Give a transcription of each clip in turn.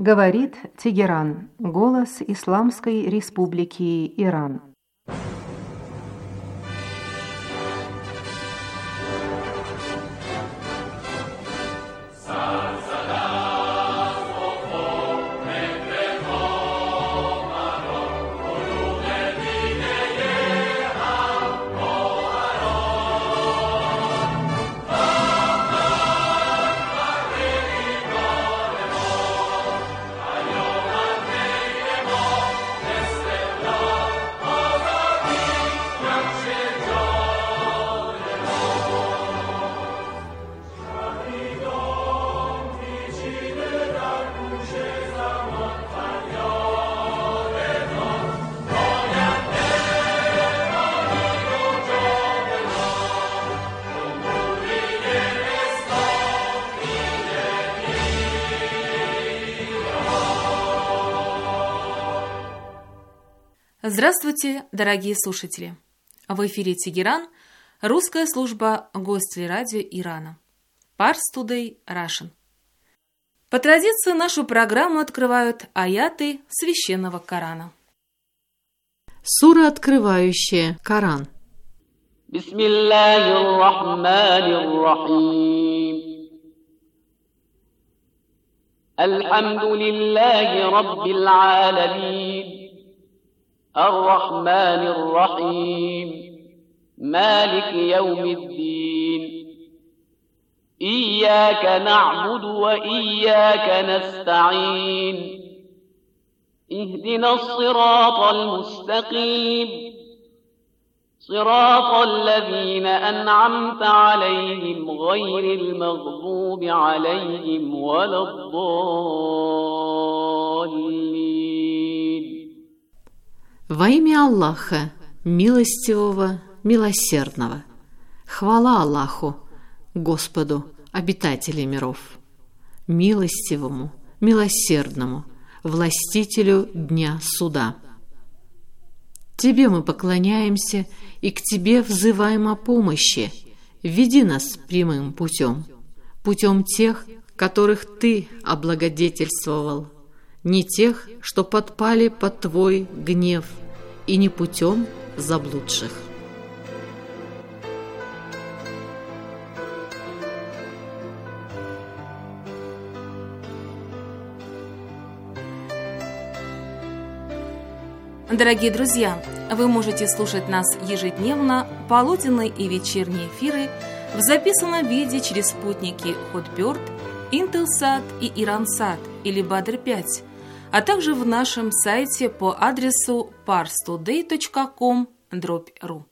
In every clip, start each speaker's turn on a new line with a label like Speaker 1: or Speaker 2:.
Speaker 1: Говорит Тегеран, голос Исламской Республики Иран.
Speaker 2: Здравствуйте, дорогие слушатели! В эфире Тегеран, русская служба Гостелерадио Ирана. Pars Today Russian. По традиции нашу программу открывают аяты священного Корана.
Speaker 3: Сура, открывающая Коран.
Speaker 4: Бисмиллахир-рахманир-рахим. Алхамдулиллахи раббил аламин. الرحمن الرحيم مالك يوم الدين إياك نعبد وإياك نستعين اهدنا الصراط المستقيم صراط الذين أنعمت عليهم غير المغضوب عليهم ولا الضالين.
Speaker 3: Во имя Аллаха, милостивого, милосердного. Хвала Аллаху, Господу, обитателей миров, милостивому, милосердному, властителю дня суда. Тебе мы поклоняемся и к Тебе взываем о помощи. Веди нас прямым путем, путем тех, которых Ты облагодетельствовал, не тех, что подпали под Твой гнев, и не путем заблудших.
Speaker 2: Дорогие друзья, вы можете слушать нас ежедневно, полуденные и вечерние эфиры в записанном виде через спутники Hotbird, Intelsat и Iransat или Badr-5, а также в нашем сайте по адресу parstoday.com/ru.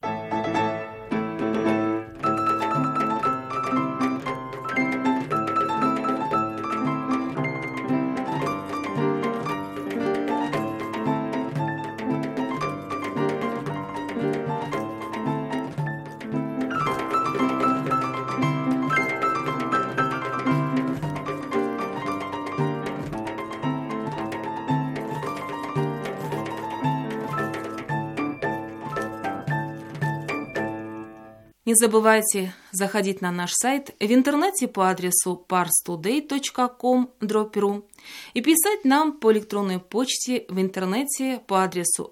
Speaker 2: Не забывайте заходить на наш сайт в интернете по адресу parstoday.com/ru и писать нам по электронной почте в интернете по адресу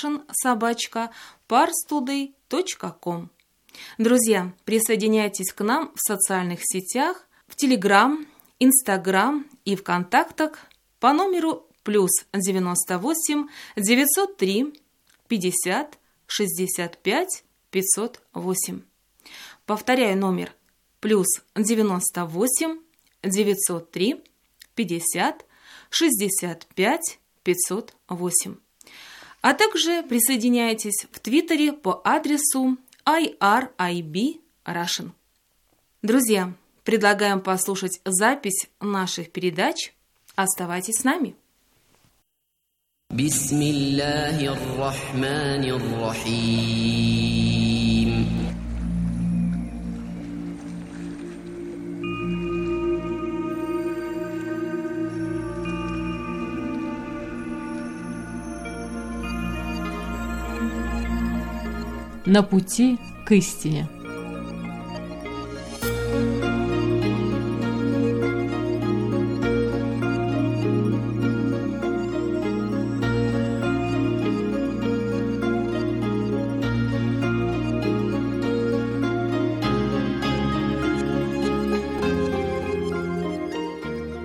Speaker 2: russian@parstoday.com. Друзья, присоединяйтесь к нам в социальных сетях, в Telegram, Instagram и ВКонтактах по номеру +98 903 50 65 508. Повторяю номер +98 903 50 65 508. А также присоединяйтесь в Твиттере по адресу IRIB Russian. Друзья, предлагаем послушать запись наших передач. Оставайтесь с нами.
Speaker 4: Бисмиллахир-рахманир-рахим.
Speaker 3: На пути к истине.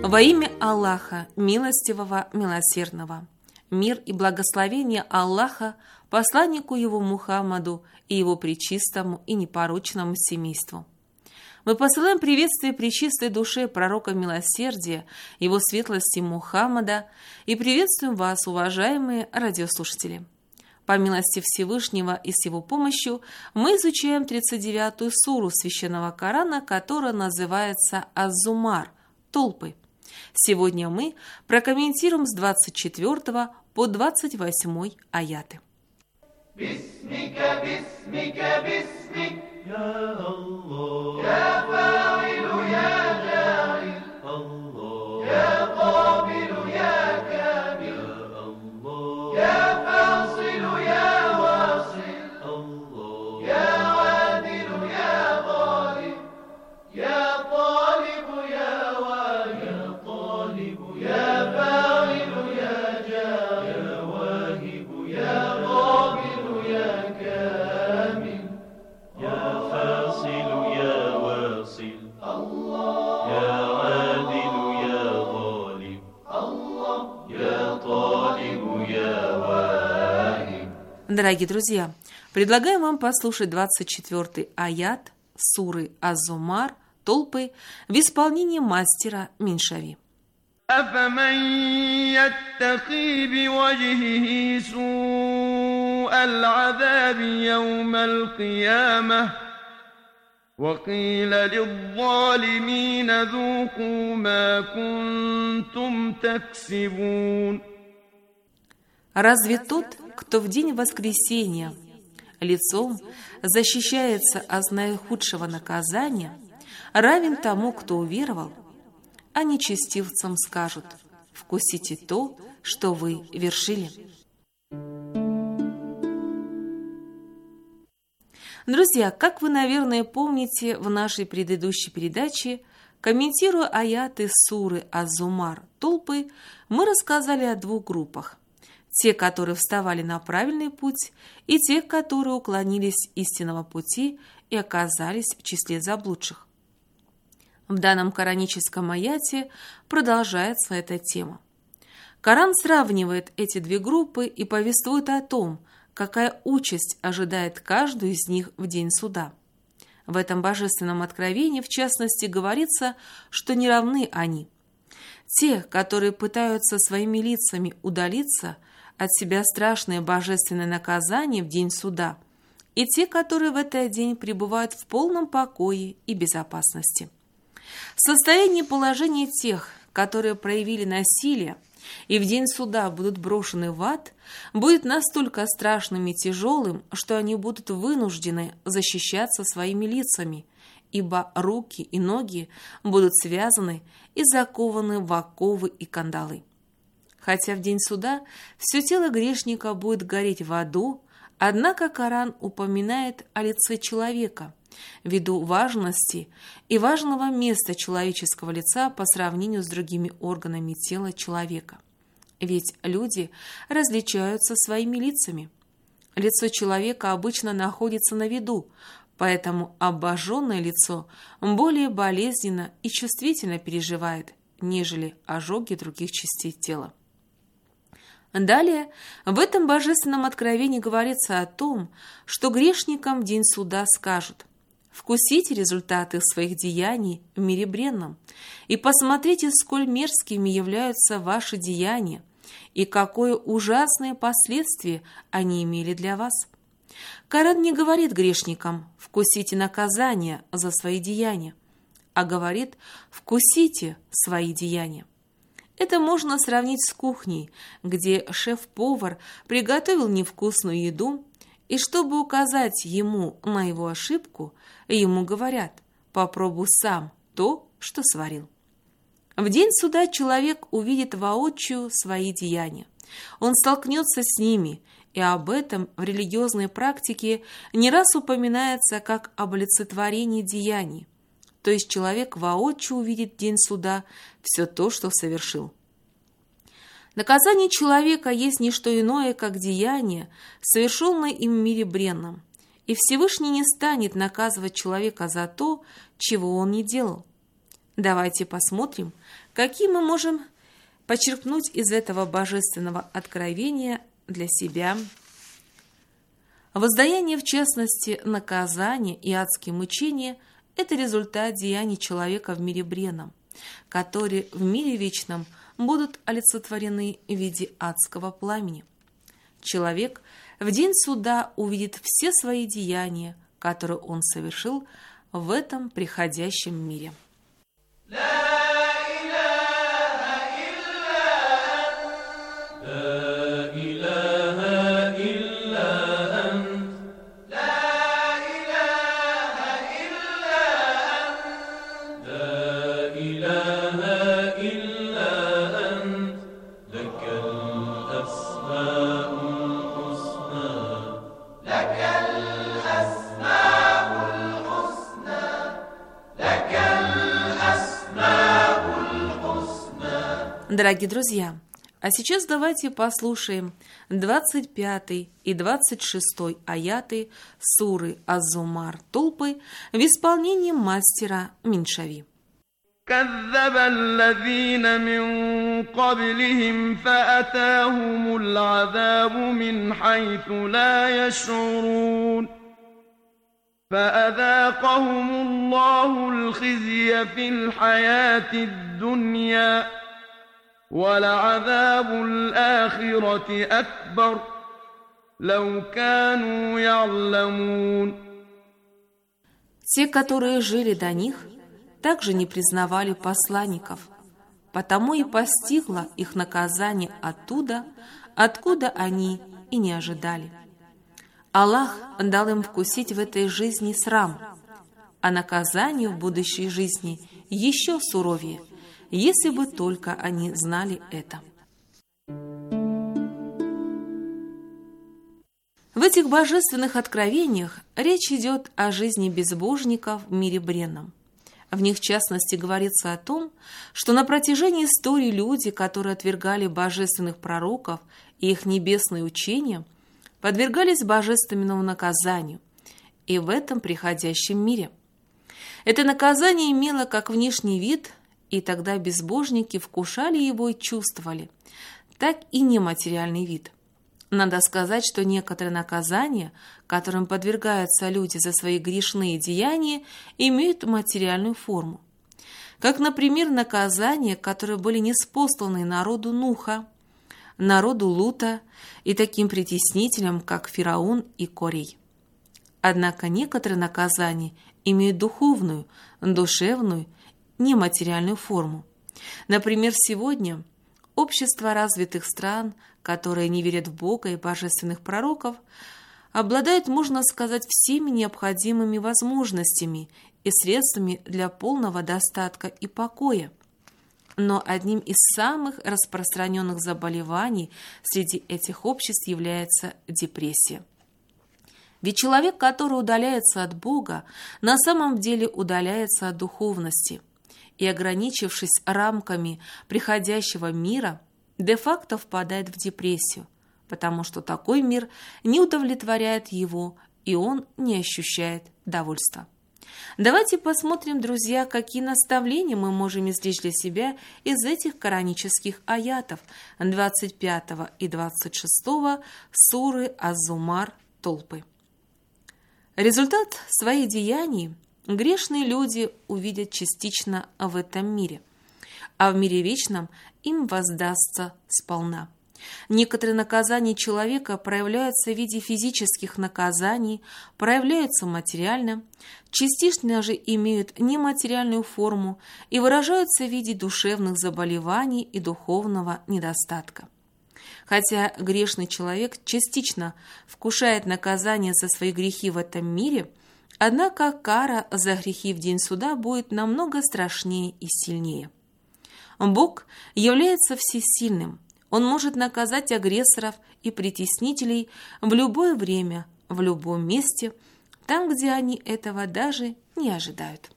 Speaker 2: Во имя Аллаха, милостивого, милосердного. Мир и благословение Аллаха посланнику его Мухаммаду и его пречистому и непорочному семейству. Мы посылаем приветствие пречистой душе пророка милосердия, его светлости Мухаммада, и приветствуем вас, уважаемые радиослушатели. По милости Всевышнего и с его помощью мы изучаем 39-ю суру Священного Корана, которая называется Аз-Зумар – Толпы. Сегодня мы прокомментируем с 24 по 28 аяты.
Speaker 5: يا الله يا فاعل يا جاعل الله يا قابل يا كامل الله يا فاصل يا واصل الله يا عادل يا غالب يا طالب يا واهب يا طالب يا فاعل يا جاعل يا واهب يا قابل يا كامل يا فاصل يا واصل الله يا عادل يا غالب الله يا طالب يا واهب.
Speaker 2: Дорогие друзья, предлагаем вам послушать 24-й аят суры Az-Zumar Толпы в исполнении мастера Миншави.
Speaker 5: أفمن يتقي بوجهه سوء العذاب يوم القيامة وقيل للظالمين ذوقوا ما كنتم تكسبون.
Speaker 2: Разве тот, кто в день воскресения лицом защищается от наихудшего наказания, равен тому, кто уверовал? А нечестивцам скажут: вкусите то, что вы вершили. Друзья, как вы, наверное, помните, в нашей предыдущей передаче, комментируя аяты суры Az-Zumar Толпы, мы рассказали о двух группах. Те, которые вставали на правильный путь, и те, которые уклонились истинного пути и оказались в числе заблудших. В данном кораническом аяте продолжается эта тема. Коран сравнивает эти две группы и повествует о том, какая участь ожидает каждую из них в день суда. В этом божественном откровении, в частности, говорится, что не равны они. Те, которые пытаются своими лицами удалиться от себя страшное божественное наказание в день суда, и те, которые в этот день пребывают в полном покое и безопасности. Состояние положения тех, которые проявили насилие и в день суда будут брошены в ад, будет настолько страшным и тяжелым, что они будут вынуждены защищаться своими лицами, ибо руки и ноги будут связаны и закованы в оковы и кандалы. Хотя в день суда все тело грешника будет гореть в аду, однако Коран упоминает о лице человека, ввиду важности и важного места человеческого лица по сравнению с другими органами тела человека. Ведь люди различаются своими лицами. Лицо человека обычно находится на виду, поэтому обожженное лицо более болезненно и чувствительно переживает, нежели ожоги других частей тела. Далее в этом божественном откровении говорится о том, что грешникам в день суда скажут: «Вкусите результаты своих деяний в мире бренном, и посмотрите, сколь мерзкими являются ваши деяния, и какое ужасное последствие они имели для вас». Коран не говорит грешникам: «Вкусите наказание за свои деяния», а говорит: «Вкусите свои деяния». Это можно сравнить с кухней, где шеф-повар приготовил невкусную еду, и чтобы указать ему на его ошибку, ему говорят: «Попробуй сам то, что сварил». В день суда человек увидит воочию свои деяния. Он столкнется с ними, и об этом в религиозной практике не раз упоминается как об олицетворении деяний. То есть человек воочию увидит в день суда все то, что совершил. Наказание человека есть не что иное, как деяние, совершенное им в мире бренном, и Всевышний не станет наказывать человека за то, чего он не делал. Давайте посмотрим, какие мы можем почерпнуть из этого божественного откровения для себя. Воздаяние, в частности, наказание и адские мучения – это результат деяний человека в мире бренном, которые в мире вечном будут олицетворены в виде адского пламени. Человек в день суда увидит все свои деяния, которые он совершил в этом приходящем мире. Дорогие друзья, а сейчас давайте послушаем 25 и 26 аяты суры Az-Zumar Толпы в исполнении мастера Миншави.
Speaker 5: كذب الذين من قبلهم فأتاهم العذاب من حيث لا يشعرون فأذاقهم الله الخزي في الحياة الدنيا ولعذاب الآخرة أكبر لو كانوا يعلمون.
Speaker 2: Те, которые жили до них, также не признавали посланников, потому и постигло их наказание оттуда, откуда они и не ожидали. Аллах дал им вкусить в этой жизни срам, а наказание в будущей жизни еще суровее, если бы только они знали это. В этих божественных откровениях речь идет о жизни безбожников в мире бренном. В них, в частности, говорится о том, что на протяжении истории люди, которые отвергали божественных пророков и их небесные учения, подвергались божественному наказанию и в этом приходящем мире. Это наказание имело как внешний вид, и тогда безбожники вкушали его и чувствовали, так и нематериальный вид. Надо сказать, что некоторые наказания, которым подвергаются люди за свои грешные деяния, имеют материальную форму. Как, например, наказания, которые были ниспосланы народу Нуха, народу Лута и таким притеснителям, как Фараон и Корей. Однако некоторые наказания имеют духовную, душевную, нематериальную форму. Например, сегодня общество развитых стран, которые не верят в Бога и божественных пророков, обладают, можно сказать, всеми необходимыми возможностями и средствами для полного достатка и покоя. Но одним из самых распространенных заболеваний среди этих обществ является депрессия. Ведь человек, который удаляется от Бога, на самом деле удаляется от духовности и, ограничившись рамками приходящего мира, де-факто впадает в депрессию, потому что такой мир не удовлетворяет его, и он не ощущает довольства. Давайте посмотрим, друзья, какие наставления мы можем извлечь для себя из этих коранических аятов 25 и 26 суры Az-Zumar Толпы. Результат своих деяний грешные люди увидят частично в этом мире, а в мире вечном им воздастся сполна. Некоторые наказания человека проявляются в виде физических наказаний, проявляются материально, частично же имеют нематериальную форму и выражаются в виде душевных заболеваний и духовного недостатка. Хотя грешный человек частично вкушает наказание за свои грехи в этом мире, однако кара за грехи в день суда будет намного страшнее и сильнее. Бог является всесильным. Он может наказать агрессоров и притеснителей в любое время, в любом месте, там, где они этого даже не ожидают.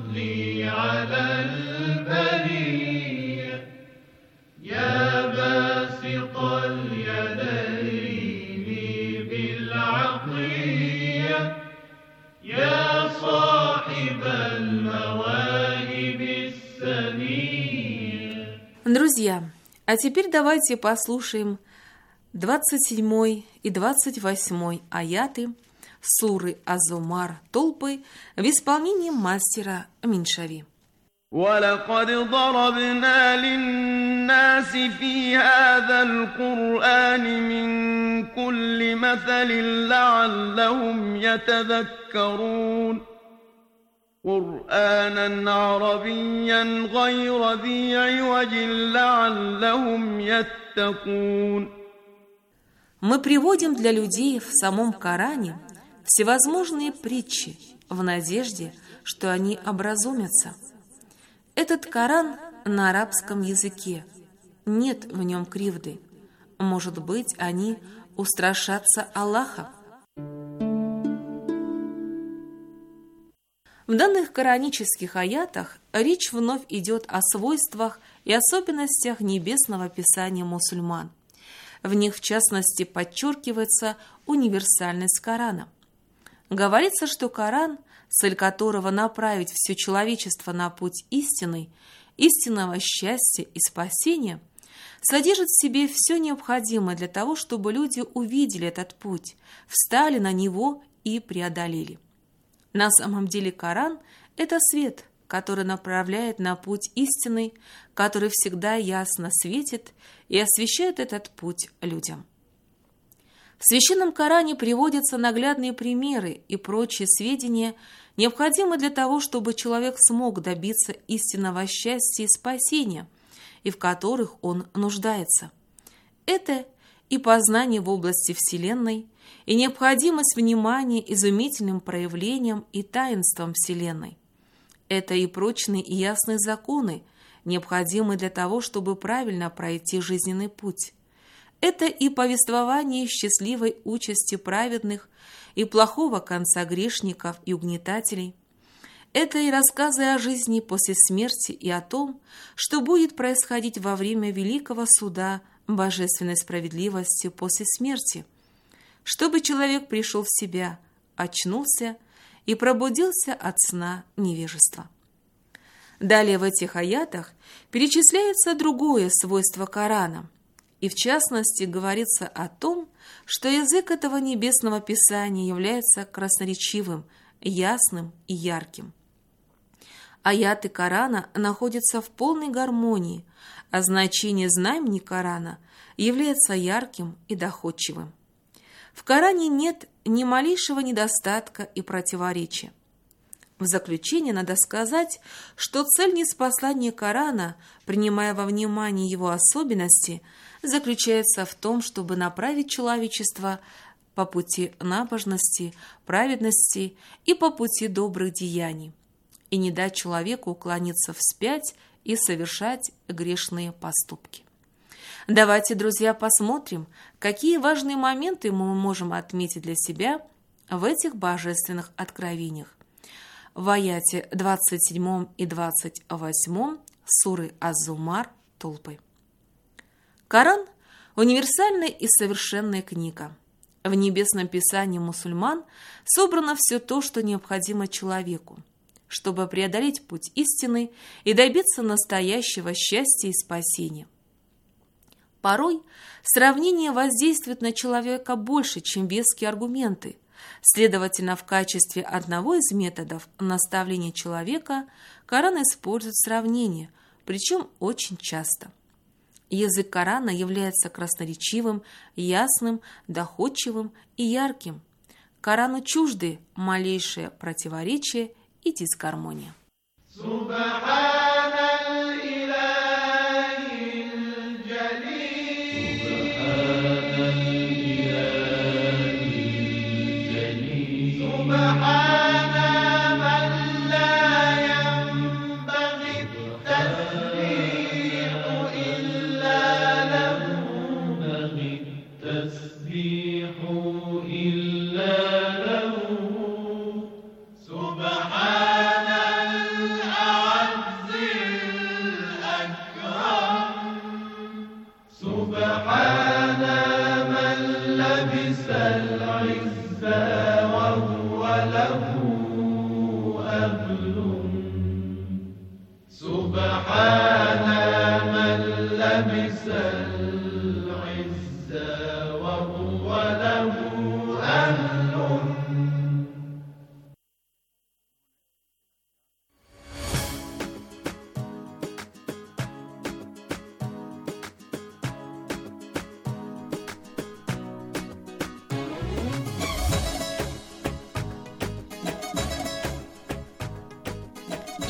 Speaker 5: يا
Speaker 2: Друзья, а теперь давайте послушаем 27 и 28 аяты суры Az-Zumar Толпы в исполнении мастера Миншави.
Speaker 5: ولقد ضربنا للناس في هذا القرآن من كل مثل لعلهم يتذكرون قرآنا عربيا غير ذي عوج لعلهم يتقون.
Speaker 2: Мы приводим для людей в самом Коране всевозможные притчи в надежде, что они образумятся. Этот Коран на арабском языке. Нет в нем кривды. Может быть, они устрашатся Аллаха. В данных коранических аятах речь вновь идет о свойствах и особенностях небесного писания мусульман. В них, в частности, подчеркивается универсальность Корана. Говорится, что Коран, цель которого направить все человечество на путь истины, истинного счастья и спасения, содержит в себе все необходимое для того, чтобы люди увидели этот путь, встали на него и преодолели. На самом деле Коран – это свет, который направляет на путь истины, который всегда ясно светит и освещает этот путь людям. В Священном Коране приводятся наглядные примеры и прочие сведения, необходимые для того, чтобы человек смог добиться истинного счастья и спасения, и в которых он нуждается. Это и познание в области Вселенной, и необходимость внимания изумительным проявлениям и таинствам Вселенной. Это и прочные и ясные законы, необходимые для того, чтобы правильно пройти жизненный путь. Это и повествование счастливой участи праведных и плохого конца грешников и угнетателей. Это и рассказы о жизни после смерти и о том, что будет происходить во время великого суда божественной справедливости после смерти, чтобы человек пришел в себя, очнулся и пробудился от сна невежества. Далее в этих аятах перечисляется другое свойство Корана, и в частности говорится о том, что язык этого небесного писания является красноречивым, ясным и ярким. Аяты Корана находятся в полной гармонии, а значение знамений Корана является ярким и доходчивым. В Коране нет ни малейшего недостатка и противоречия. В заключение надо сказать, что цель ниспослания Корана, принимая во внимание его особенности, заключается в том, чтобы направить человечество по пути набожности, праведности и по пути добрых деяний, и не дать человеку уклониться вспять и совершать грешные поступки. Давайте, друзья, посмотрим, какие важные моменты мы можем отметить для себя в этих божественных откровениях. В аяте 27 и 28 суры Az-Zumar Толпы. Коран – универсальная и совершенная книга. В небесном писании мусульман собрано все то, что необходимо человеку, чтобы преодолеть путь истины и добиться настоящего счастья и спасения. Порой сравнение воздействует на человека больше, чем веские аргументы. Следовательно, в качестве одного из методов наставления человека Коран использует сравнение, причем очень часто. Язык Корана является красноречивым, ясным, доходчивым и ярким. Корану чужды малейшее противоречие и дисгармония.
Speaker 5: سبحان من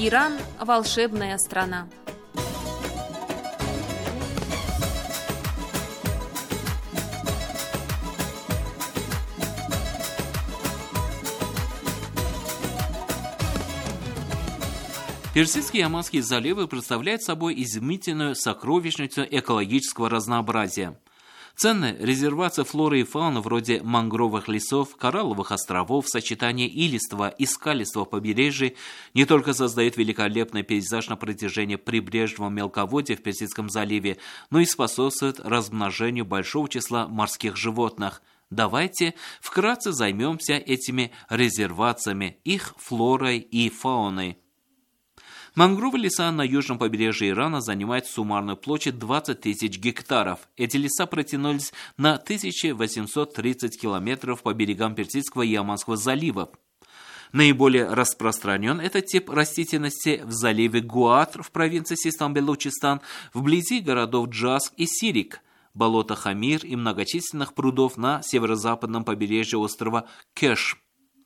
Speaker 2: Иран – волшебная страна.
Speaker 6: Персидские и Оманские заливы представляют собой изумительную сокровищницу экологического разнообразия. Ценные резервации флоры и фауны вроде мангровых лесов, коралловых островов, сочетание илистого и скалистого побережья не только создают великолепный пейзаж на протяжении прибрежного мелководья в Персидском заливе, но и способствуют размножению большого числа морских животных. Давайте вкратце займемся этими резервациями, их флорой и фауной. Мангровые леса на южном побережье Ирана занимают суммарную площадь 20 тысяч гектаров. Эти леса протянулись на 1830 километров по берегам Персидского и Оманского заливов. Наиболее распространен этот тип растительности в заливе Гуатр в провинции Систан-Белучистан, вблизи городов Джаск и Сирик, болота Хамир и многочисленных прудов на северо-западном побережье острова Кеш.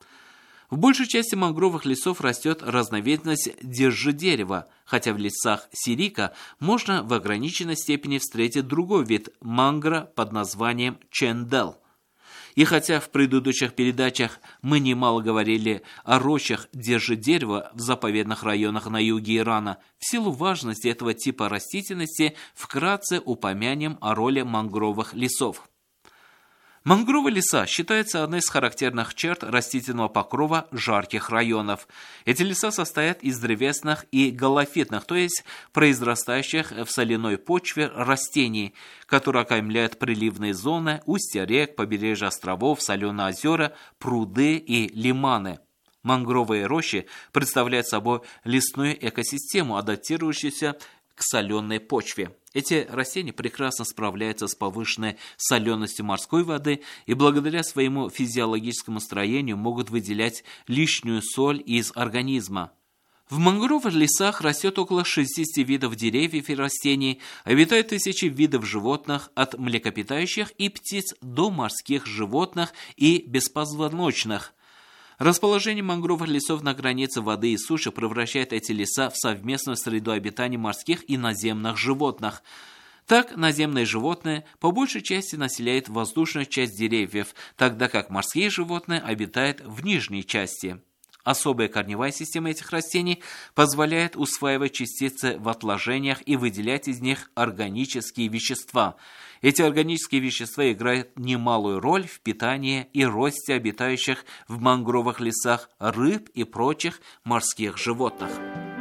Speaker 6: В большей части мангровых лесов растет разновидность держидерева, хотя в лесах Сирика можно в ограниченной степени встретить другой вид мангра под названием чендел. И хотя в предыдущих передачах мы немало говорили о рощах держидерева в заповедных районах на юге Ирана, в силу важности этого типа растительности вкратце упомянем о роли мангровых лесов. Мангровые леса считаются одной из характерных черт растительного покрова жарких районов. Эти леса состоят из древесных и галофитных, то есть произрастающих в соляной почве растений, которые окаймляют приливные зоны, устья рек, побережья островов, соленые озера, пруды и лиманы. Мангровые рощи представляют собой лесную экосистему, адаптирующуюся к соленой почве. Эти растения прекрасно справляются с повышенной соленостью морской воды и благодаря своему физиологическому строению могут выделять лишнюю соль из организма. В мангровых лесах растет около 60 видов деревьев и растений, обитают тысячи видов животных, от млекопитающих и птиц до морских животных и беспозвоночных. Расположение мангровых лесов на границе воды и суши превращает эти леса в совместную среду обитания морских и наземных животных. Так, наземные животные по большей части населяют воздушную часть деревьев, тогда как морские животные обитают в нижней части. Особая корневая система этих растений позволяет усваивать частицы в отложениях и выделять из них органические вещества. Эти органические вещества играют немалую роль в питании и росте обитающих в мангровых лесах рыб и прочих морских животных.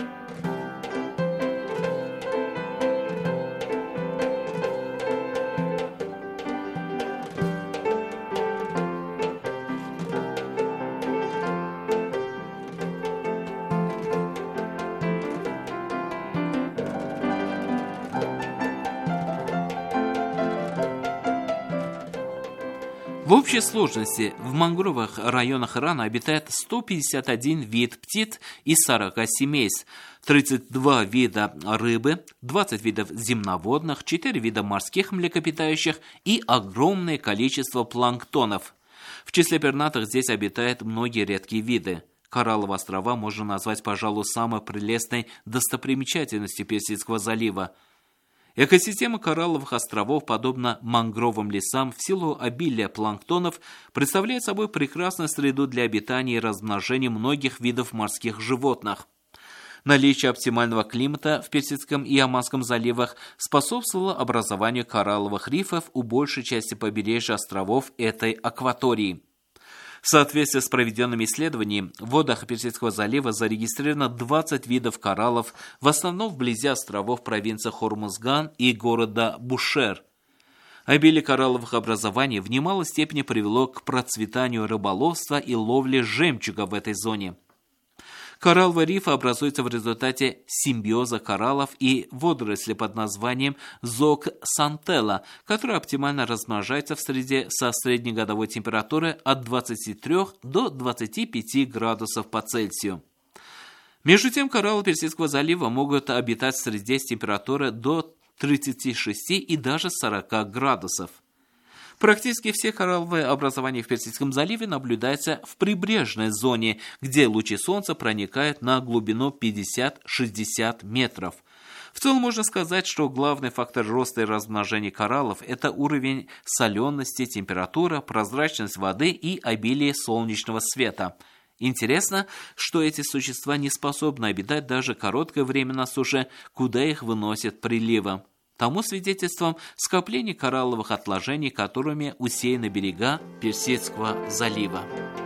Speaker 6: В общей сложности в мангровых районах Ирана обитает 151 вид птиц из 40 семейств, 32 вида рыбы, 20 видов земноводных, 4 вида морских млекопитающих и огромное количество планктонов. В числе пернатых здесь обитают многие редкие виды. Коралловые острова можно назвать, пожалуй, самой прелестной достопримечательностью Персидского залива. Экосистема коралловых островов, подобно мангровым лесам, в силу обилия планктонов, представляет собой прекрасную среду для обитания и размножения многих видов морских животных. Наличие оптимального климата в Персидском и Оманском заливах способствовало образованию коралловых рифов у большей части побережья островов этой акватории. В соответствии с проведенными исследованиями, в водах Персидского залива зарегистрировано 20 видов кораллов, в основном вблизи островов провинции Хормузган и города Бушер. Обилие коралловых образований в немалой степени привело к процветанию рыболовства и ловли жемчуга в этой зоне. Коралловые рифы образуются в результате симбиоза кораллов и водорослей под названием зооксантелла, которые оптимально размножаются в среде со среднегодовой температурой от 23 до 25 градусов по Цельсию. Между тем, кораллы Персидского залива могут обитать в среде с температурой до 36 и даже 40 градусов. Практически все коралловые образования в Персидском заливе наблюдаются в прибрежной зоне, где лучи солнца проникают на глубину 50-60 метров. В целом можно сказать, что главный фактор роста и размножения кораллов – это уровень солености, температура, прозрачность воды и обилие солнечного света. Интересно, что эти существа не способны обитать даже короткое время на суше, куда их выносят приливом. Тому свидетельством скопление коралловых отложений, которыми усеяны берега Персидского залива.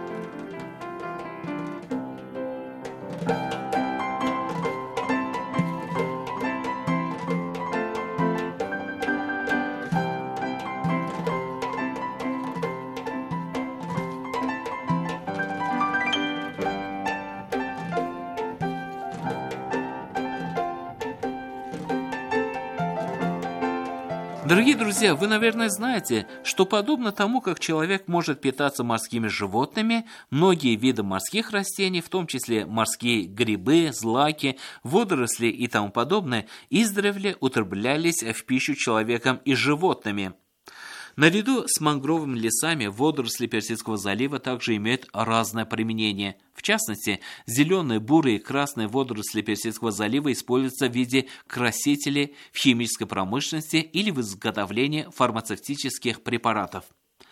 Speaker 6: Дорогие друзья, вы, наверное, знаете, что подобно тому, как человек может питаться морскими животными, многие виды морских растений, в том числе морские грибы, злаки, водоросли и тому подобное, издревле употреблялись в пищу человеком и животными. Наряду с мангровыми лесами водоросли Персидского залива также имеют разное применение. В частности, зеленые, бурые и красные водоросли Персидского залива используются в виде красителей в химической промышленности или в изготовлении фармацевтических препаратов.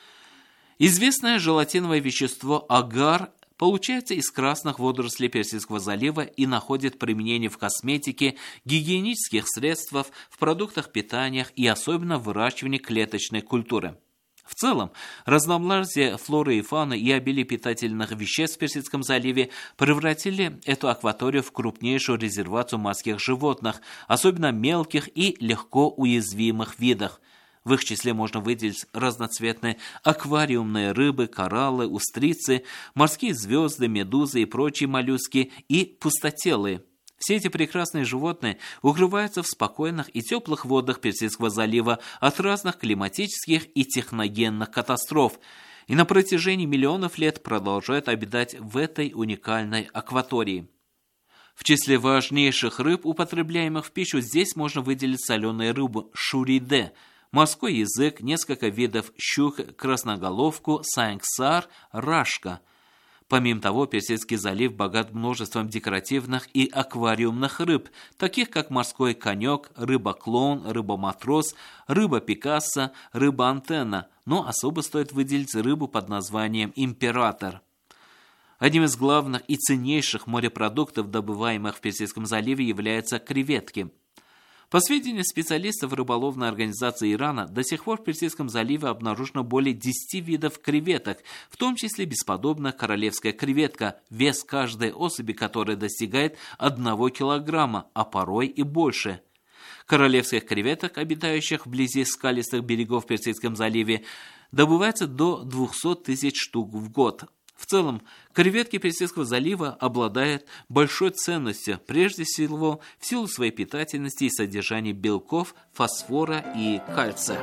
Speaker 6: Известное желатиновое вещество агар получается из красных водорослей Персидского залива и находит применение в косметике, гигиенических средствах, в продуктах питания и особенно в выращивании клеточной культуры. В целом, разнообразие флоры и фауны и обилие питательных веществ в Персидском заливе превратили эту акваторию в крупнейшую резервацию морских животных, особенно мелких и легко уязвимых видов. В их числе можно выделить разноцветные аквариумные рыбы, кораллы, устрицы, морские звезды, медузы и прочие моллюски и пустотелые. Все эти прекрасные животные укрываются в спокойных и теплых водах Персидского залива от разных климатических и техногенных катастроф и на протяжении миллионов лет продолжают обитать в этой уникальной акватории. В числе важнейших рыб, употребляемых в пищу, здесь можно выделить соленую рыбу шуриде, морской язык, несколько видов щук, красноголовку, саенксар, рашка. Помимо того, Персидский залив богат множеством декоративных и аквариумных рыб, таких как морской конек, рыба-клоун, рыба-матрос, рыба-пикассо, рыба-антенна, но особо стоит выделить рыбу под названием император. Одним из главных и ценнейших морепродуктов, добываемых в Персидском заливе, являются креветки. По сведениям специалистов рыболовной организации Ирана, до сих пор в Персидском заливе обнаружено более 10 видов креветок, в том числе бесподобная королевская креветка, вес каждой особи которой достигает 1 килограмма, а порой и больше. Королевских креветок, обитающих вблизи скалистых берегов в Персидском заливе, добывается до 200 тысяч штук в год. В целом, креветки Персидского залива обладают большой ценностью, прежде всего в силу своей питательности и содержания белков, фосфора и кальция.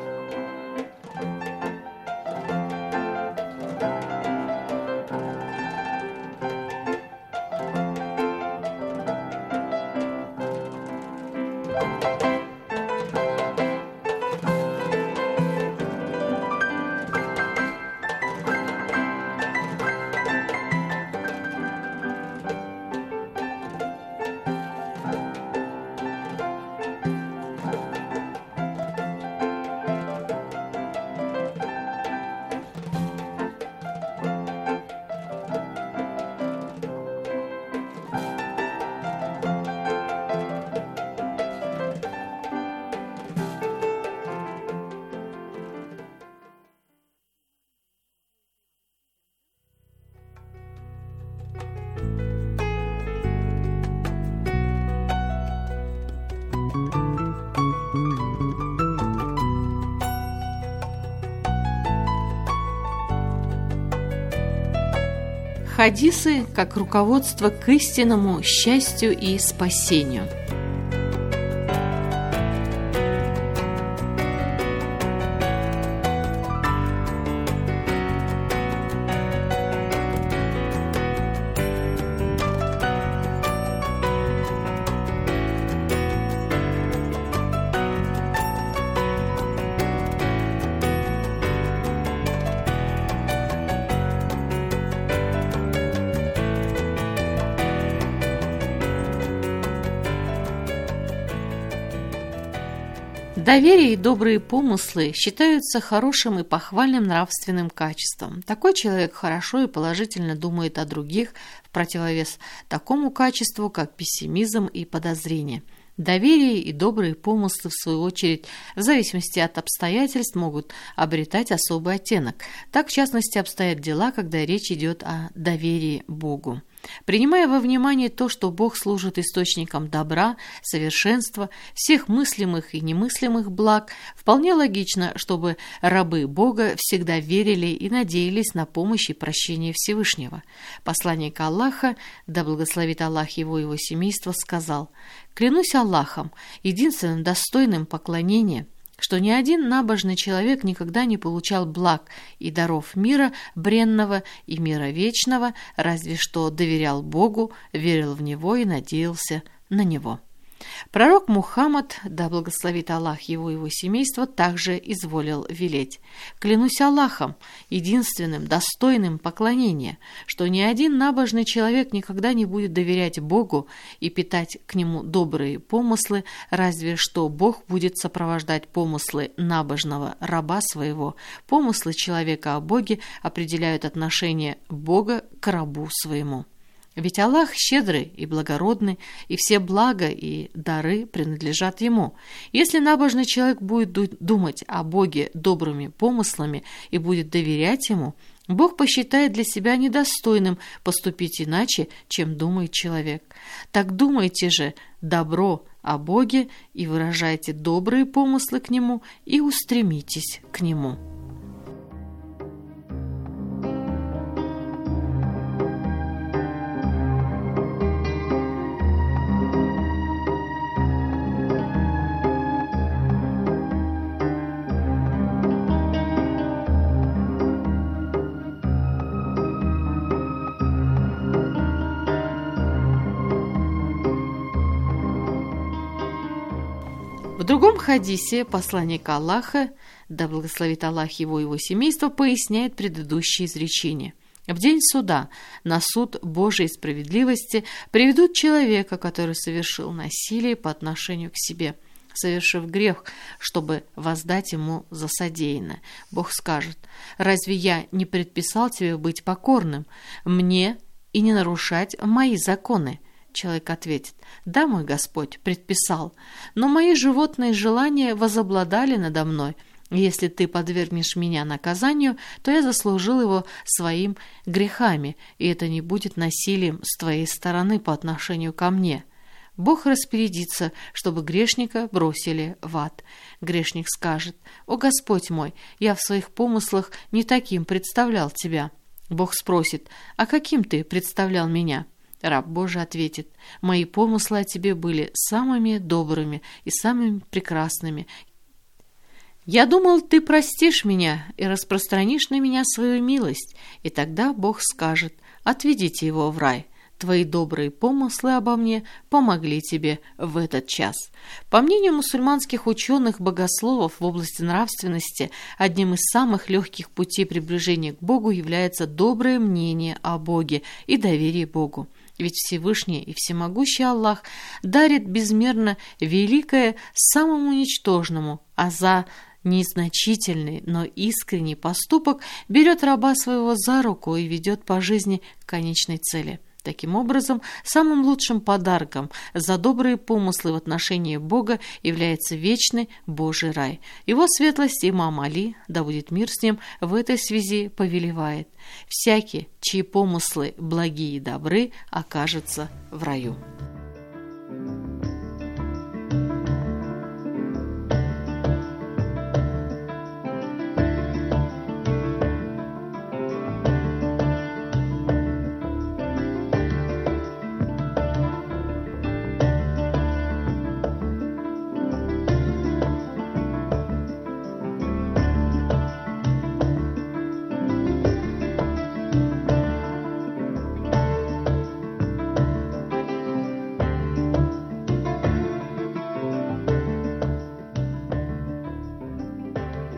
Speaker 3: Хадисы как руководство к истинному счастью и спасению. Доверие и добрые помыслы считаются хорошим и похвальным нравственным качеством. Такой человек хорошо и положительно думает о других, в противовес такому качеству, как пессимизм и подозрение. Доверие и добрые помыслы, в свою очередь, в зависимости от обстоятельств, могут обретать особый оттенок. Так, в частности, обстоят дела, когда речь идет о доверии Богу. Принимая во внимание то, что Бог служит источником добра, совершенства, всех мыслимых и немыслимых благ, вполне логично, чтобы рабы Бога всегда верили и надеялись на помощь и прощение Всевышнего. Посланник Аллаха, да благословит Аллах его и его семейство, сказал: «Клянусь Аллахом, единственным достойным поклонения, что ни один набожный человек никогда не получал благ и даров мира бренного и мира вечного, разве что доверял Богу, верил в Него и надеялся на Него». Пророк Мухаммад, да благословит Аллах его и его семейство, также изволил велеть: «Клянусь Аллахом, единственным достойным поклонения, что ни один набожный человек никогда не будет доверять Богу и питать к Нему добрые помыслы, разве что Бог будет сопровождать помыслы набожного раба своего. Помыслы человека о Боге определяют отношение Бога к рабу своему». Ведь Аллах щедрый и благородный, и все блага и дары принадлежат Ему. Если набожный человек будет думать о Боге добрыми помыслами и будет доверять Ему, Бог посчитает для себя недостойным поступить иначе, чем думает человек. Так думайте же добро о Боге и выражайте добрые помыслы к Нему и устремитесь к Нему. В другом хадисе посланник Аллаха, да благословит Аллах его и его семейство, поясняет предыдущее изречение. В день суда на суд Божией справедливости приведут человека, который совершил насилие по отношению к себе, совершив грех, чтобы воздать ему за содеянное. Бог скажет: «Разве я не предписал тебе быть покорным мне и не нарушать мои законы?» Человек ответит: «Да, мой Господь, предписал, но мои животные желания возобладали надо мной. Если ты подвергнешь меня наказанию, то я заслужил его своими грехами, и это не будет насилием с твоей стороны по отношению ко мне». Бог распорядится, чтобы грешника бросили в ад. Грешник скажет: «О Господь мой, я в своих помыслах не таким представлял тебя». Бог спросит: «А каким ты представлял меня?» Раб Божий ответит: «Мои помыслы о тебе были самыми добрыми и самыми прекрасными. Я думал, ты простишь меня и распространишь на меня свою милость». И тогда Бог скажет: «Отведите его в рай. Твои добрые помыслы обо мне помогли тебе в этот час». По мнению мусульманских ученых-богословов в области нравственности, одним из самых легких путей приближения к Богу является доброе мнение о Боге и доверие Богу. Ведь Всевышний и Всемогущий Аллах дарит безмерно великое самому ничтожному, а за незначительный, но искренний поступок берет раба своего за руку и ведет по жизни к конечной цели. Таким образом, самым лучшим подарком за добрые помыслы в отношении Бога является вечный Божий рай. Его светлость имам Али, да будет мир с ним, в этой связи повелевает: «Всякий, чьи помыслы благие и добры, окажется в раю».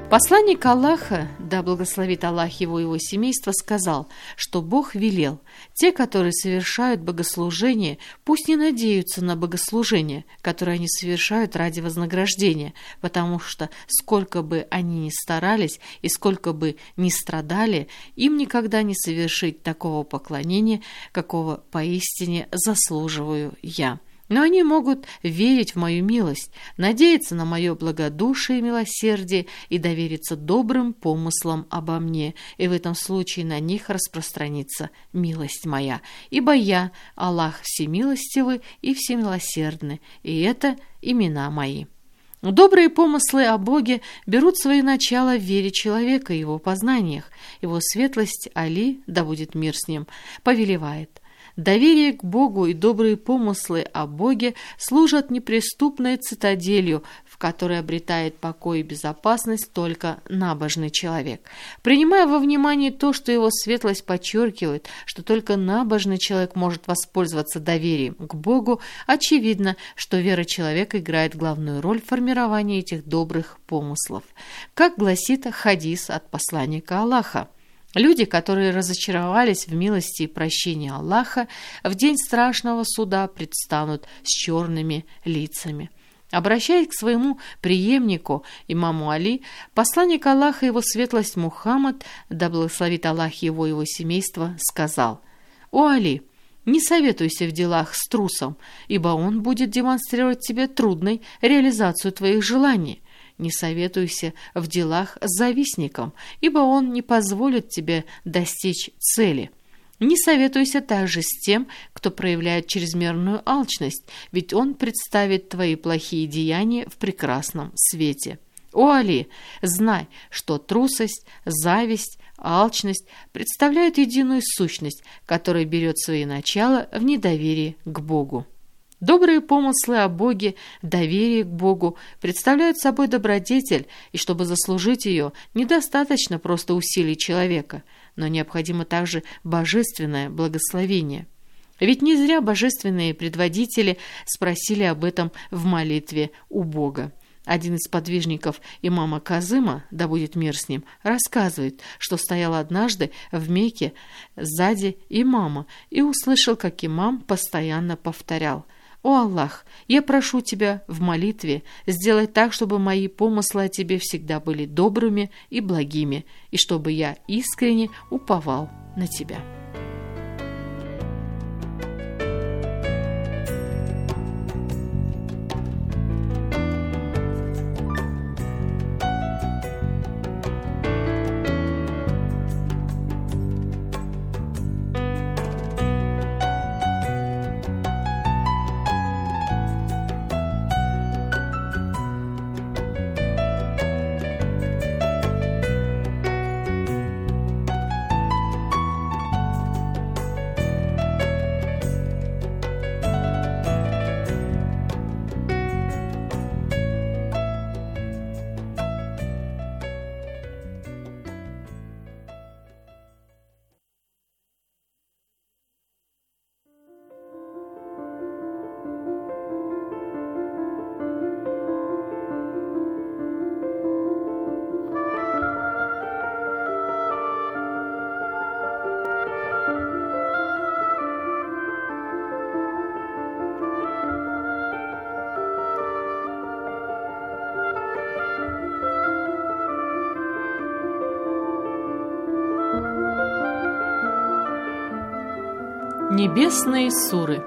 Speaker 3: Посланник Аллаха, да благословит Аллах его и его семейство, сказал, что Бог велел: те, которые совершают богослужение, пусть не надеются на богослужение, которое они совершают ради вознаграждения, потому что сколько бы они ни старались и сколько бы ни страдали, им никогда не совершить такого поклонения, какого поистине заслуживаю я. Но они могут верить в мою милость, надеяться на мое благодушие и милосердие и довериться добрым помыслам обо мне, и в этом случае на них распространится милость моя. Ибо я, Аллах, всемилостивый и всемилосердный, и это имена мои. Добрые помыслы о Боге берут свое начало в вере человека и его познаниях. Его светлость Али, да будет мир с ним, повелевает: доверие к Богу и добрые помыслы о Боге служат неприступной цитаделью, в которой обретает покой и безопасность только набожный человек. Принимая во внимание то, что его светлость подчеркивает, что только набожный человек может воспользоваться доверием к Богу, очевидно, что вера человека играет главную роль в формировании этих добрых помыслов. Как гласит хадис от посланника Аллаха: люди, которые разочаровались в милости и прощении Аллаха, в день страшного суда предстанут с черными лицами. Обращаясь к своему преемнику, имаму Али, посланник Аллаха, его светлость Мухаммад, да благословит Аллах его и его семейство, сказал: «О Али, не советуйся в делах с трусом, ибо он будет демонстрировать тебе трудной реализацию твоих желаний. Не советуйся в делах с завистником, ибо он не позволит тебе достичь цели. Не советуйся также с тем, кто проявляет чрезмерную алчность, ведь он представит твои плохие деяния в прекрасном свете. О Али, знай, что трусость, зависть, алчность представляют единую сущность, которая берет свои начала в недоверии к Богу. Добрые помыслы о Боге, доверие к Богу представляют собой добродетель, и чтобы заслужить ее, недостаточно просто усилий человека, но необходимо также божественное благословение. Ведь не зря божественные предводители спросили об этом в молитве у Бога. Один из подвижников имама Казыма, да будет мир с ним, рассказывает, что стоял однажды в Мекке сзади имама и услышал, как имам постоянно повторял: «О Аллах, я прошу Тебя в молитве сделать так, чтобы мои помыслы о Тебе всегда были добрыми и благими, и чтобы я искренне уповал на Тебя». Небесные суры.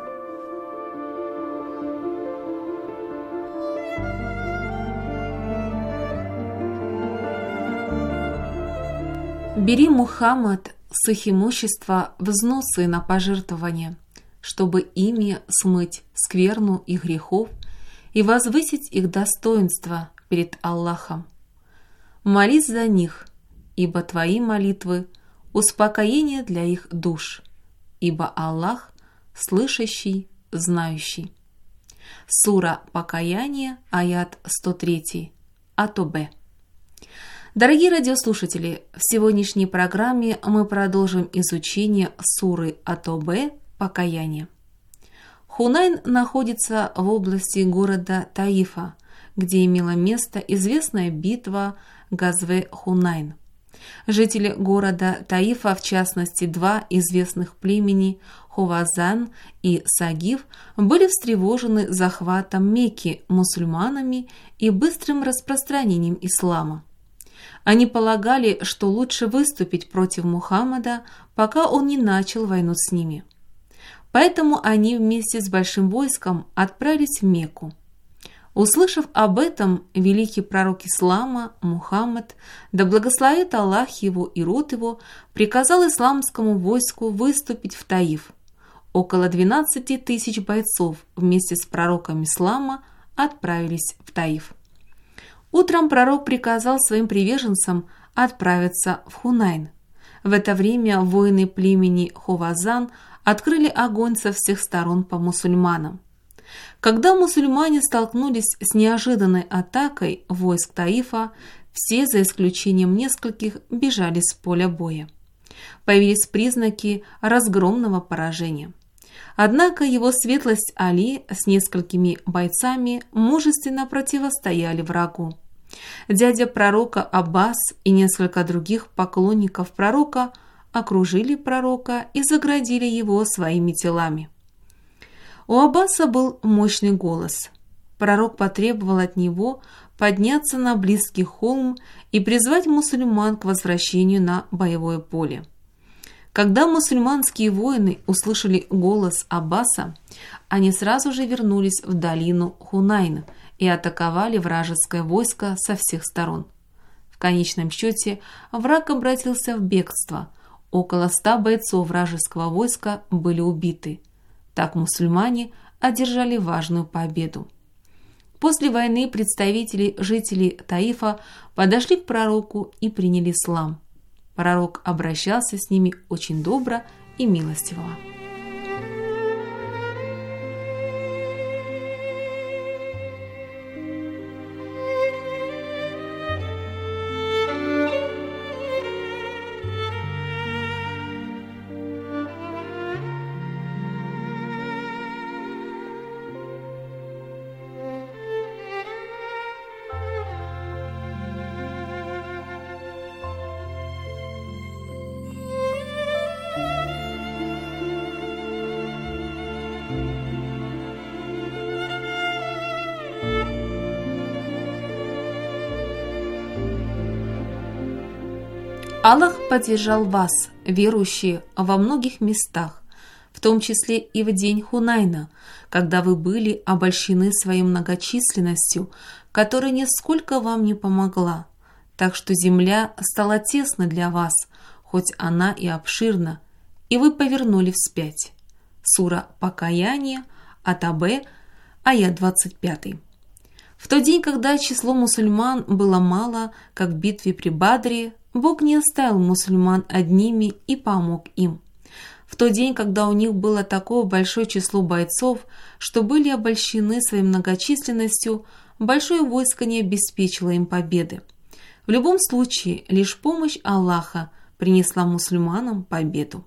Speaker 2: Бери, Мухаммад, с их имущества взносы на пожертвования, чтобы ими смыть скверну их грехов и возвысить их достоинство перед Аллахом. Молись за них, ибо твои молитвы – успокоение для их душ, ибо Аллах – слышащий, знающий. Сура Покаяние, аят 103, Ат-Тобе. Дорогие радиослушатели, в сегодняшней программе мы продолжим изучение суры Ат-Тобе «Покаяние». Хунайн находится в области города Таифа, где имела место известная битва, Газве Хунайн. Жители города Таифа, в частности, два известных племени Хувазан и Сагиф, были встревожены захватом Мекки мусульманами и быстрым распространением ислама. Они полагали, что лучше выступить против Мухаммада, пока он не начал войну с ними. Поэтому они вместе с большим войском отправились в Мекку. Услышав об этом, великий пророк ислама Мухаммад, да благословит Аллах его и род его, приказал исламскому войску выступить в Таиф. Около 12 тысяч бойцов вместе с пророком ислама отправились в Таиф. Утром пророк приказал своим приверженцам отправиться в Хунайн. В это время воины племени Хувазан открыли огонь со всех сторон по мусульманам. Когда мусульмане столкнулись с неожиданной атакой войск Таифа, все, за исключением нескольких, бежали с поля боя. Появились признаки разгромного поражения. Однако его светлость Али с несколькими бойцами мужественно противостояли врагу. Дядя пророка Аббас и несколько других поклонников пророка окружили пророка и заградили его своими телами. У Аббаса был мощный голос. Пророк потребовал от него подняться на близкий холм и призвать мусульман к возвращению на боевое поле. Когда мусульманские воины услышали голос Аббаса, они сразу же вернулись в долину Хунайн и атаковали вражеское войско со всех сторон. В конечном счете враг обратился в бегство. Около 100 бойцов вражеского войска были убиты. Так мусульмане одержали важную победу. После войны представители жителей Таифа подошли к пророку и приняли ислам. Пророк обращался с ними очень добро и милостиво. Аллах поддержал вас, верующие, во многих местах, в том числе и в день Хунайна, когда вы были обольщены своей многочисленностью, которая нисколько вам не помогла, так что земля стала тесна для вас, хоть она и обширна, и вы повернули вспять. Сура Покаяние, Ат-Табе, аят 25. В тот день, когда число мусульман было мало, как в битве при Бадре, Бог не оставил мусульман одними и помог им. В тот день, когда у них было такое большое число бойцов, что были обольщены своей многочисленностью, большое войско не обеспечило им победы. В любом случае, лишь помощь Аллаха принесла мусульманам победу.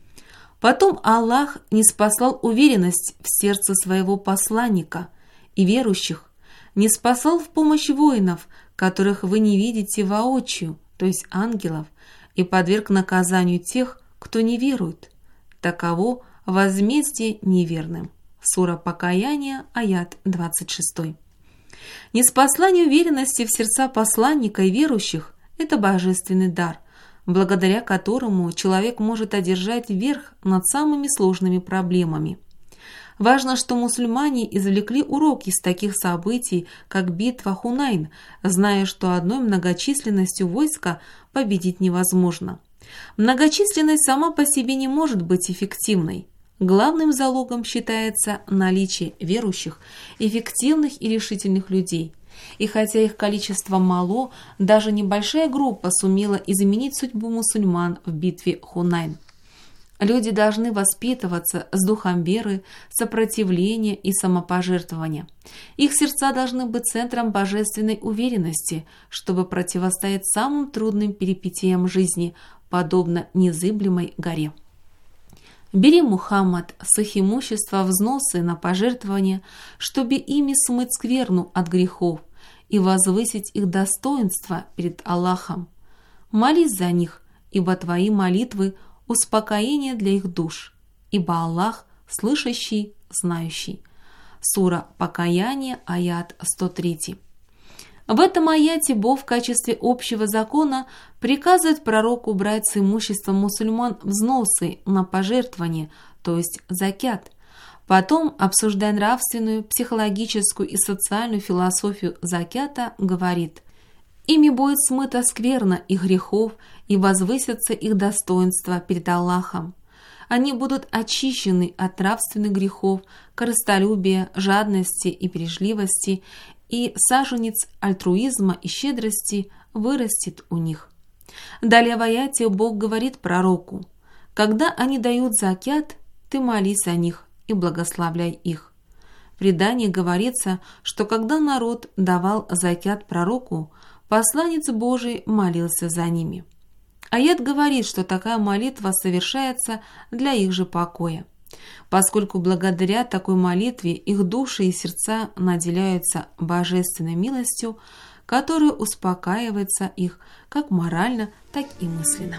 Speaker 2: Потом Аллах ниспослал уверенность в сердце своего посланника и верующих, ниспослал в помощь воинов, которых вы не видите воочию, то есть ангелов, и подверг наказанию тех, кто не верует. Таково возмездие неверным. Сура Покаяние, аят 26. Ниспослание уверенности в сердца посланника и верующих – это божественный дар, благодаря которому человек может одержать верх над самыми сложными проблемами. Важно, что мусульмане извлекли урок из таких событий, как битва Хунайн, зная, что одной многочисленностью войска победить невозможно. Многочисленность сама по себе не может быть эффективной. Главным залогом считается наличие верующих, эффективных и решительных людей. И хотя их количество мало, даже небольшая группа сумела изменить судьбу мусульман в битве Хунайн. Люди должны воспитываться с духом веры, сопротивления и самопожертвования. Их сердца должны быть центром божественной уверенности, чтобы противостоять самым трудным перипетиям жизни, подобно незыблемой горе. Бери, Мухаммад, с их имущества взносы на пожертвования, чтобы ими смыть скверну от грехов, и возвысить их достоинство перед Аллахом. Молись за них, ибо твои молитвы – успокоение для их душ, ибо Аллах – слышащий, знающий. Сура Покаяние, аят 103. В этом аяте Бог в качестве общего закона приказывает пророку брать с имущества мусульман взносы на пожертвование, то есть закят. Потом, обсуждая нравственную, психологическую и социальную философию закята, говорит: «Ими будет смыта скверна их грехов и возвысятся их достоинства перед Аллахом. Они будут очищены от нравственных грехов, корыстолюбия, жадности и бережливости, и саженец альтруизма и щедрости вырастет у них». Далее в аяте Бог говорит пророку: «Когда они дают закят, ты молись о них и благословляй их». В предании говорится, что когда народ давал закят пророку, посланец Божий молился за ними. Аят говорит, что такая молитва совершается для их же покоя, поскольку благодаря такой молитве их души и сердца наделяются божественной милостью, которая успокаивается их как морально, так и мысленно.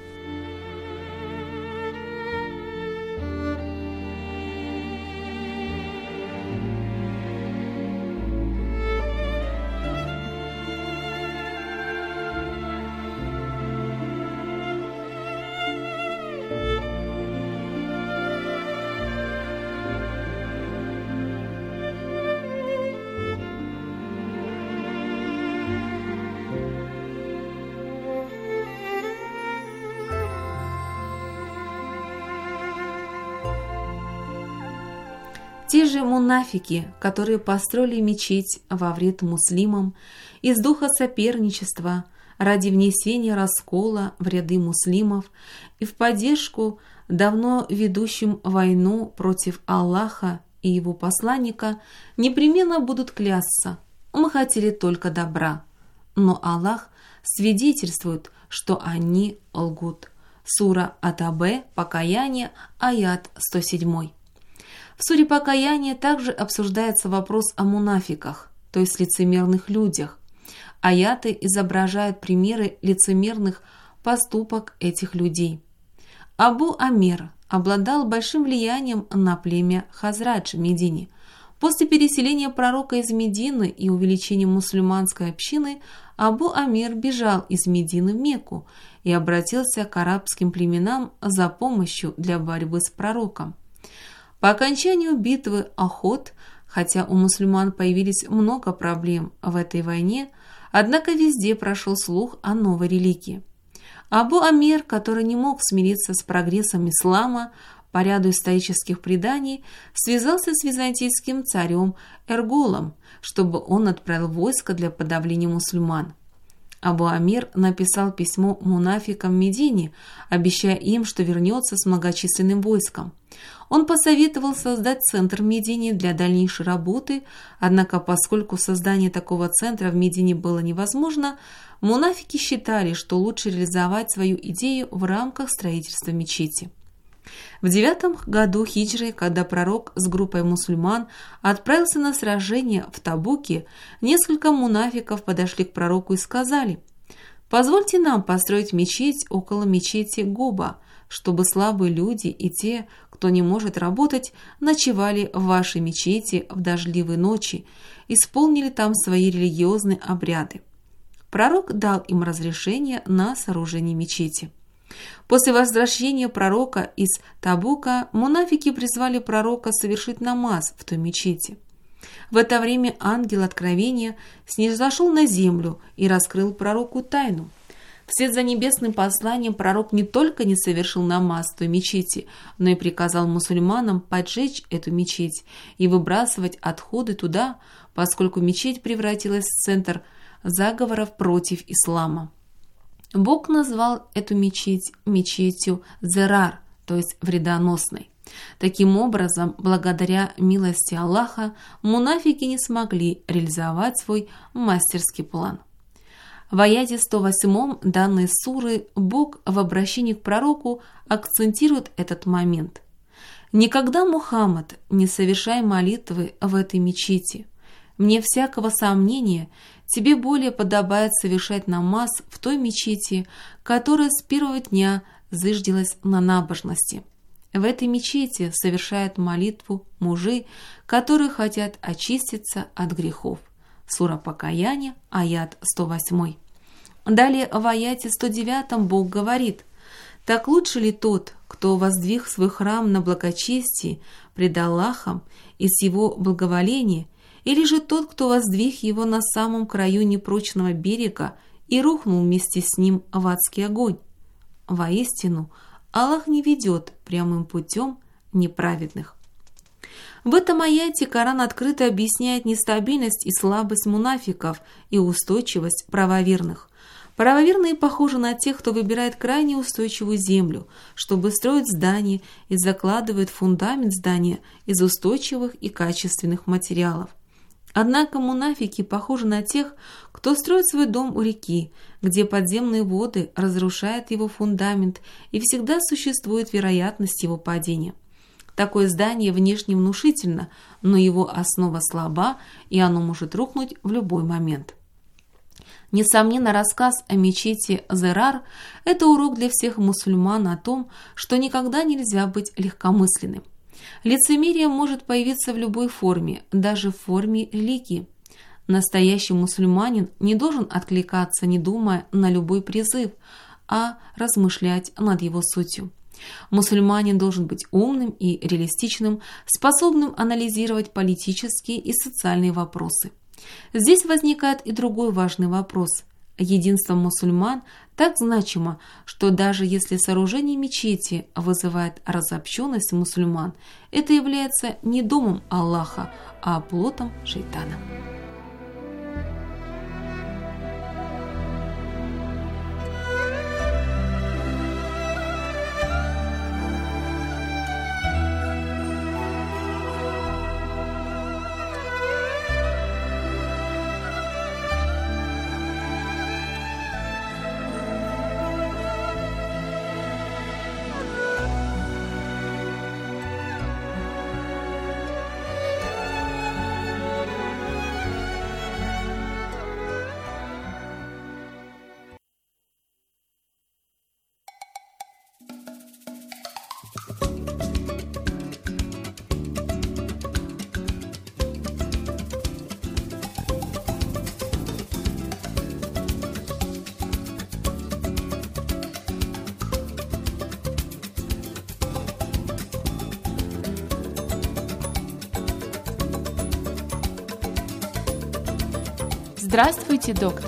Speaker 2: Те же мунафики, которые построили мечеть во вред муслимам из духа соперничества ради внесения раскола в ряды муслимов и в поддержку давно ведущим войну против Аллаха и его посланника, непременно будут клясться: мы хотели только добра. Но Аллах свидетельствует, что они лгут. Сура Ат-Табе, Покаяние, аят 107. В суре Покаяние также обсуждается вопрос о мунафиках, то есть лицемерных людях. Аяты изображают примеры лицемерных поступок этих людей. Абу Амир обладал большим влиянием на племя Хазрадж в Медине. После переселения пророка из Медины и увеличения мусульманской общины Абу Амир бежал из Медины в Мекку и обратился к арабским племенам за помощью для борьбы с пророком. По окончанию битвы Охот, хотя у мусульман появились много проблем в этой войне, однако везде прошел слух о новой религии. Абу Амир, который не мог смириться с прогрессом ислама, по ряду исторических преданий, связался с византийским царем Эрголом, чтобы он отправил войско для подавления мусульман. Абу Амир написал письмо мунафикам в Медине, обещая им, что вернется с многочисленным войском. Он посоветовал создать центр в Медине для дальнейшей работы, однако поскольку создание такого центра в Медине было невозможно, мунафики считали, что лучше реализовать свою идею в рамках строительства мечети. В 9 году хиджры, когда пророк с группой мусульман отправился на сражение в Табуке, несколько мунафиков подошли к пророку и сказали: «Позвольте нам построить мечеть около мечети Гоба, чтобы слабые люди и те, кто не может работать, ночевали в вашей мечети в дождливые ночи, исполнили там свои религиозные обряды». Пророк дал им разрешение на сооружение мечети. После возвращения пророка из Табука мунафики призвали пророка совершить намаз в той мечети. В это время ангел откровения снизошел на землю и раскрыл пророку тайну. Вслед за небесным посланием пророк не только не совершил намаз в той мечети, но и приказал мусульманам поджечь эту мечеть и выбрасывать отходы туда, поскольку мечеть превратилась в центр заговоров против ислама. Бог назвал эту мечеть мечетью Зерар, то есть вредоносной. Таким образом, благодаря милости Аллаха, мунафики не смогли реализовать свой мастерский план. В аяте 108 данной суры Бог в обращении к пророку акцентирует этот момент. «Никогда, Мухаммад, не совершай молитвы в этой мечети. Вне всякого сомнения, тебе более подобает совершать намаз в той мечети, которая с первого дня зыждилась на набожности. В этой мечети совершают молитву мужи, которые хотят очиститься от грехов. Сура Покаяние, аят 108. Далее в аяте 109 Бог говорит: «Так лучше ли тот, кто воздвиг свой храм на благочестии пред Аллахом и с его благоволения, или же тот, кто воздвиг его на самом краю непрочного берега и рухнул вместе с ним в адский огонь? Воистину, Аллах не ведет прямым путем неправедных». В этом аяте Коран открыто объясняет нестабильность и слабость мунафиков и устойчивость правоверных. Правоверные похожи на тех, кто выбирает крайне устойчивую землю, чтобы строить здание, и закладывает фундамент здания из устойчивых и качественных материалов. Однако мунафики похожи на тех, кто строит свой дом у реки, где подземные воды разрушают его фундамент и всегда существует вероятность его падения. Такое здание внешне внушительно, но его основа слаба, и оно может рухнуть в любой момент. Несомненно, рассказ о мечети Зерар – это урок для всех мусульман о том, что никогда нельзя быть легкомысленным. Лицемерие может появиться в любой форме, даже в форме религии. Настоящий мусульманин не должен откликаться, не думая на любой призыв, а размышлять над его сутью. Мусульманин должен быть умным и реалистичным, способным анализировать политические и социальные вопросы. Здесь возникает и другой важный вопрос. Единство мусульман так значимо, что даже если сооружение мечети вызывает разобщенность мусульман, это является не домом Аллаха, а плотом шайтана.
Speaker 3: Здравствуйте, доктор!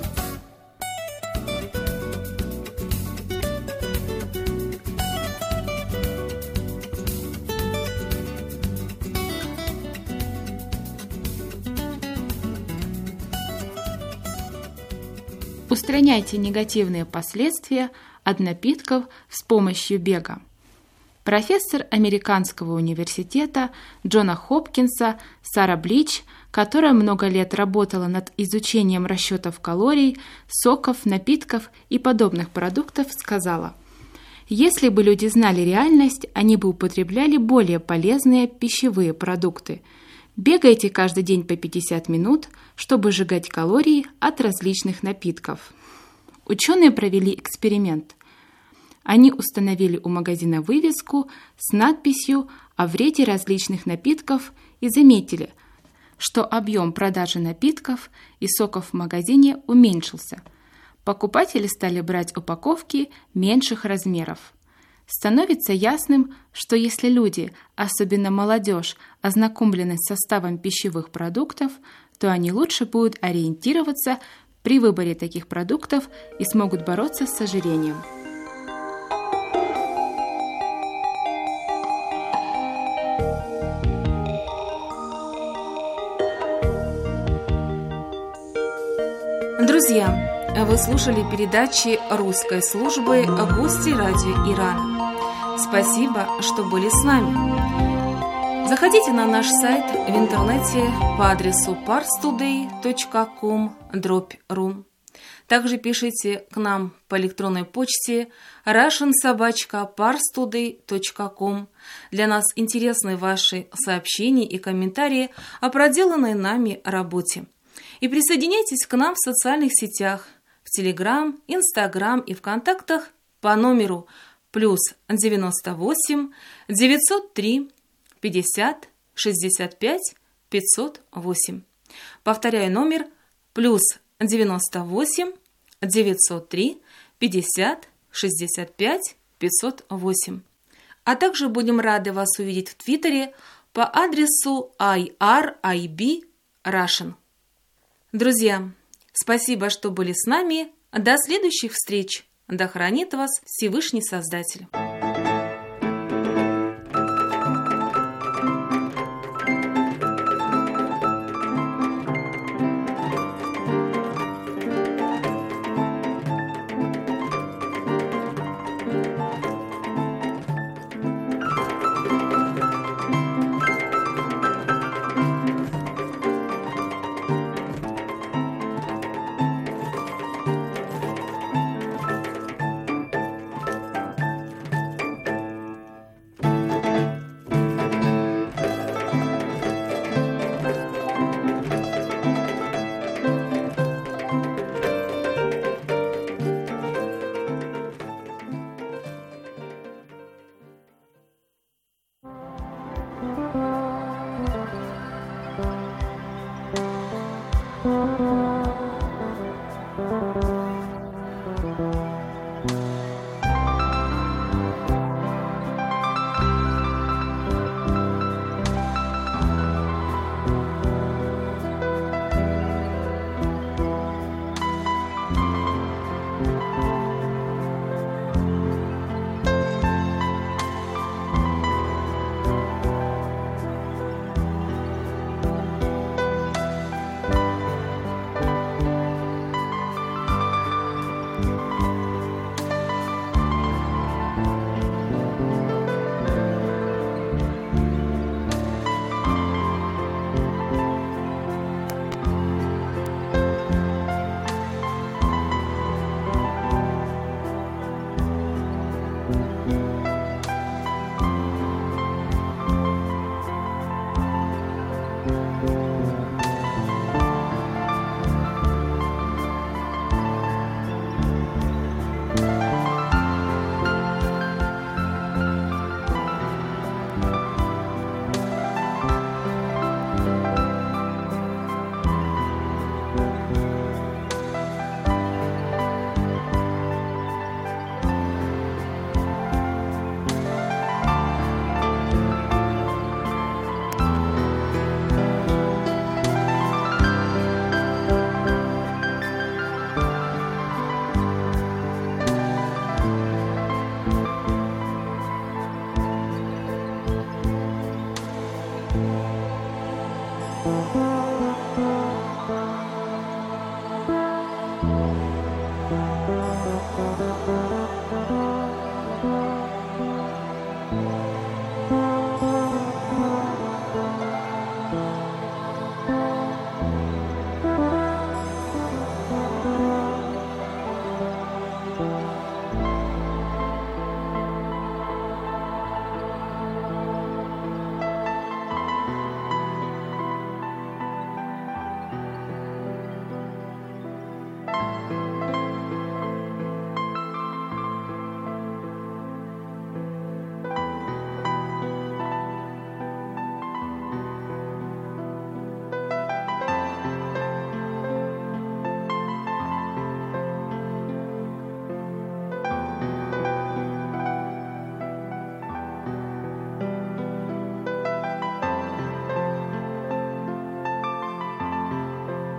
Speaker 3: Устраняйте негативные последствия от напитков с помощью бега. Профессор Американского университета Джона Хопкинса Сара Блич, которая много лет работала над изучением расчетов калорий, соков, напитков и подобных продуктов, сказала: «Если бы люди знали реальность, они бы употребляли более полезные пищевые продукты. Бегайте каждый день по 50 минут, чтобы сжигать калории от различных напитков». Ученые провели эксперимент. Они установили у магазина вывеску с надписью о вреде различных напитков и заметили, что объем продажи напитков и соков в магазине уменьшился. Покупатели стали брать упаковки меньших размеров. Становится ясным, что если люди, особенно молодежь, ознакомлены с составом пищевых продуктов, то они лучше будут ориентироваться при выборе таких продуктов и смогут бороться с ожирением.
Speaker 2: Друзья, вы слушали передачи русской службы «Гости радио Ирана». Спасибо, что были с нами. Заходите на наш сайт в интернете по адресу parstoday.com/ru. Также пишите к нам по электронной почте russian@parstoday.com. Для нас интересны ваши сообщения и комментарии о проделанной нами работе. И присоединяйтесь к нам в социальных сетях, в Телеграм, Инстаграм и ВКонтактах по номеру +98 903 50 65 508. Повторяю номер +98 903 50 65 508. А также будем рады вас увидеть в Твиттере по адресу irib_russian. Друзья, спасибо, что были с нами. До следующих встреч. Да хранит вас Всевышний Создатель.
Speaker 7: Thank you.